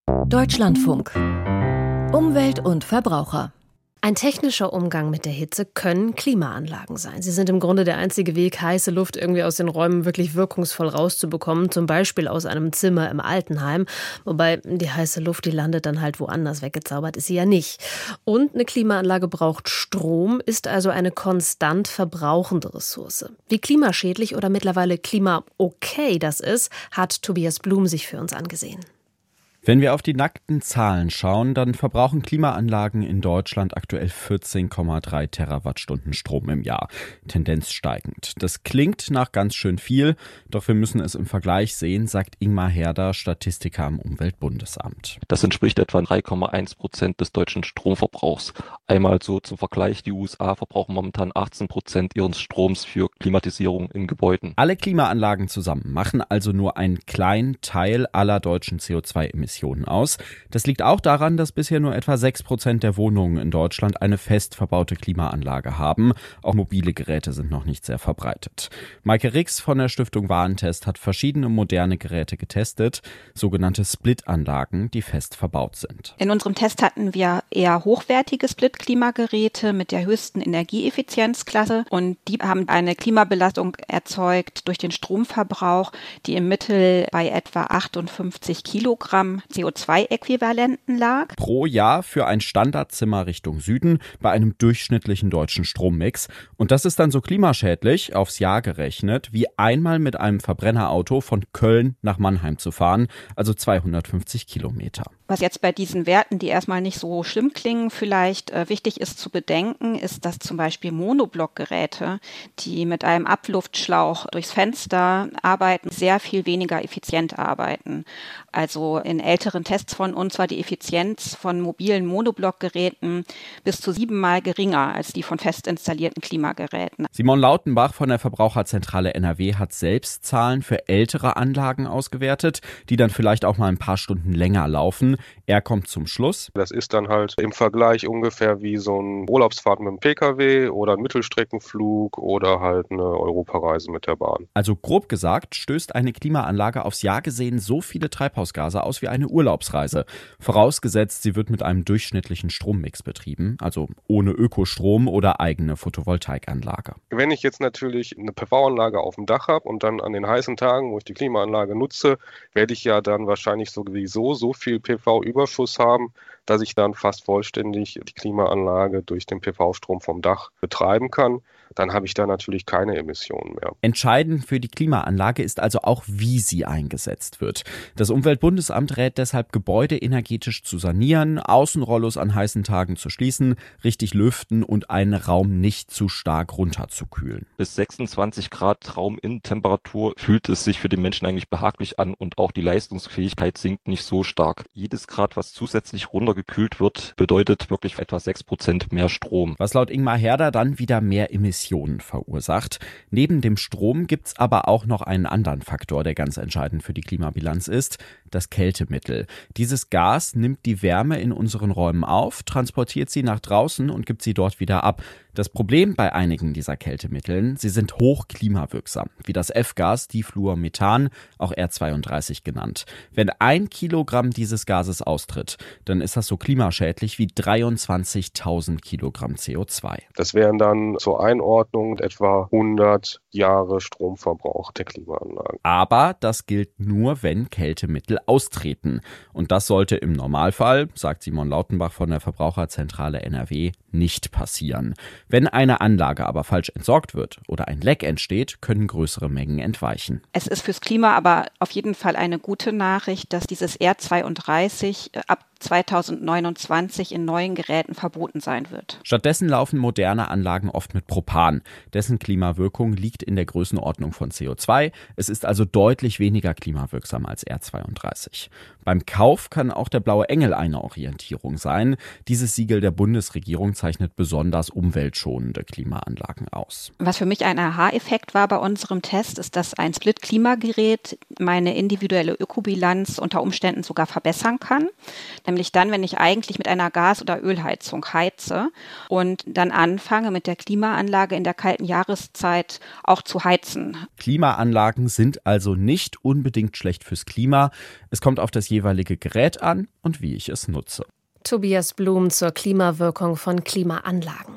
Deutschlandfunk. Umwelt und Verbraucher. Ein technischer Umgang mit der Hitze können Klimaanlagen sein. Sie sind im Grunde der einzige Weg, heiße Luft irgendwie aus den Räumen wirklich wirkungsvoll rauszubekommen, zum Beispiel aus einem Zimmer im Altenheim. Wobei die heiße Luft, die landet dann halt woanders, weggezaubert ist sie ja nicht. Und eine Klimaanlage braucht Strom, ist also eine konstant verbrauchende Ressource. Wie klimaschädlich oder mittlerweile klimaokay das ist, hat Tobias Blum sich für uns angesehen. Wenn wir auf die nackten Zahlen schauen, dann verbrauchen Klimaanlagen in Deutschland aktuell 14,3 Terawattstunden Strom im Jahr. Tendenz steigend. Das klingt nach ganz schön viel, doch wir müssen es im Vergleich sehen, sagt Ingmar Herder, Statistiker am Umweltbundesamt. Das entspricht etwa 3,1% des deutschen Stromverbrauchs. Einmal so zum Vergleich, die USA verbrauchen momentan 18% ihres Stroms für Klimatisierung in Gebäuden. Alle Klimaanlagen zusammen machen also nur einen kleinen Teil aller deutschen CO2-Emissionen aus. Das liegt auch daran, dass bisher nur etwa 6% der Wohnungen in Deutschland eine fest verbaute Klimaanlage haben. Auch mobile Geräte sind noch nicht sehr verbreitet. Maike Rix von der Stiftung Warentest hat verschiedene moderne Geräte getestet, sogenannte Split-Anlagen, die fest verbaut sind. In unserem Test hatten wir eher hochwertige Split-Klimageräte mit der höchsten Energieeffizienzklasse und die haben eine Klimabelastung erzeugt durch den Stromverbrauch, die im Mittel bei etwa 58 Kilogramm CO2-Äquivalenten lag. Pro Jahr für ein Standardzimmer Richtung Süden bei einem durchschnittlichen deutschen Strommix. Und das ist dann so klimaschädlich, aufs Jahr gerechnet, wie einmal mit einem Verbrennerauto von Köln nach Mannheim zu fahren, also 250 Kilometer. Was jetzt bei diesen Werten, die erstmal nicht so schlimm klingen, vielleicht wichtig ist zu bedenken, ist, dass zum Beispiel Monoblockgeräte, die mit einem Abluftschlauch durchs Fenster arbeiten, sehr viel weniger effizient arbeiten. Also in älteren Tests von uns war die Effizienz von mobilen Monoblockgeräten bis zu 7-mal geringer als die von fest installierten Klimageräten. Simon Lautenbach von der Verbraucherzentrale NRW hat selbst Zahlen für ältere Anlagen ausgewertet, die dann vielleicht auch mal ein paar Stunden länger laufen. Er kommt zum Schluss. Das ist dann halt im Vergleich ungefähr wie so eine Urlaubsfahrt mit dem Pkw oder ein Mittelstreckenflug oder halt eine Europareise mit der Bahn. Also grob gesagt stößt eine Klimaanlage aufs Jahr gesehen so viele Treibhausgase aus wie eine Urlaubsreise. Vorausgesetzt, sie wird mit einem durchschnittlichen Strommix betrieben, also ohne Ökostrom oder eigene Photovoltaikanlage. Wenn ich jetzt natürlich eine PV-Anlage auf dem Dach habe und dann an den heißen Tagen, wo ich die Klimaanlage nutze, werde ich ja dann wahrscheinlich sowieso so viel PV-Überschuss haben, dass ich dann fast vollständig die Klimaanlage durch den PV-Strom vom Dach betreiben kann. Dann habe ich da natürlich keine Emissionen mehr. Entscheidend für die Klimaanlage ist also auch, wie sie eingesetzt wird. Das Umweltbundesamt rät deshalb, Gebäude energetisch zu sanieren, Außenrollos an heißen Tagen zu schließen, richtig lüften und einen Raum nicht zu stark runterzukühlen. Bis 26 Grad Rauminnentemperatur fühlt es sich für den Menschen eigentlich behaglich an und auch die Leistungsfähigkeit sinkt nicht so stark. Jedes Grad, was zusätzlich runtergekühlt wird, bedeutet wirklich etwa 6% mehr Strom. Was laut Ingmar Herder dann wieder mehr Emissionen verursacht. Neben dem Strom gibt es aber auch noch einen anderen Faktor, der ganz entscheidend für die Klimabilanz ist: das Kältemittel. Dieses Gas nimmt die Wärme in unseren Räumen auf, transportiert sie nach draußen und gibt sie dort wieder ab. Das Problem bei einigen dieser Kältemitteln: sie sind hoch klimawirksam, wie das F-Gas Difluormethan, auch R32 genannt. Wenn 1 Kilogramm dieses Gases austritt, dann ist das so klimaschädlich wie 23.000 Kilogramm CO2. Das wären dann zur Einordnung etwa 100 Jahre Stromverbrauch der Klimaanlagen. Aber das gilt nur, wenn Kältemittel austreten. Und das sollte im Normalfall, sagt Simon Lautenbach von der Verbraucherzentrale NRW, nicht passieren. Wenn eine Anlage aber falsch entsorgt wird oder ein Leck entsteht, können größere Mengen entweichen. Es ist fürs Klima aber auf jeden Fall eine gute Nachricht, dass dieses R32 ab 2029 in neuen Geräten verboten sein wird. Stattdessen laufen moderne Anlagen oft mit Propan. Dessen Klimawirkung liegt in der Größenordnung von CO2. Es ist also deutlich weniger klimawirksam als R32. Beim Kauf kann auch der blaue Engel eine Orientierung sein. Dieses Siegel der Bundesregierung zeigt zeichnet besonders umweltschonende Klimaanlagen aus. Was für mich ein Aha-Effekt war bei unserem Test, ist, dass ein Split-Klimagerät meine individuelle Ökobilanz unter Umständen sogar verbessern kann. Nämlich dann, wenn ich eigentlich mit einer Gas- oder Ölheizung heize und dann anfange, mit der Klimaanlage in der kalten Jahreszeit auch zu heizen. Klimaanlagen sind also nicht unbedingt schlecht fürs Klima. Es kommt auf das jeweilige Gerät an und wie ich es nutze. Tobias Blum zur Klimawirkung von Klimaanlagen.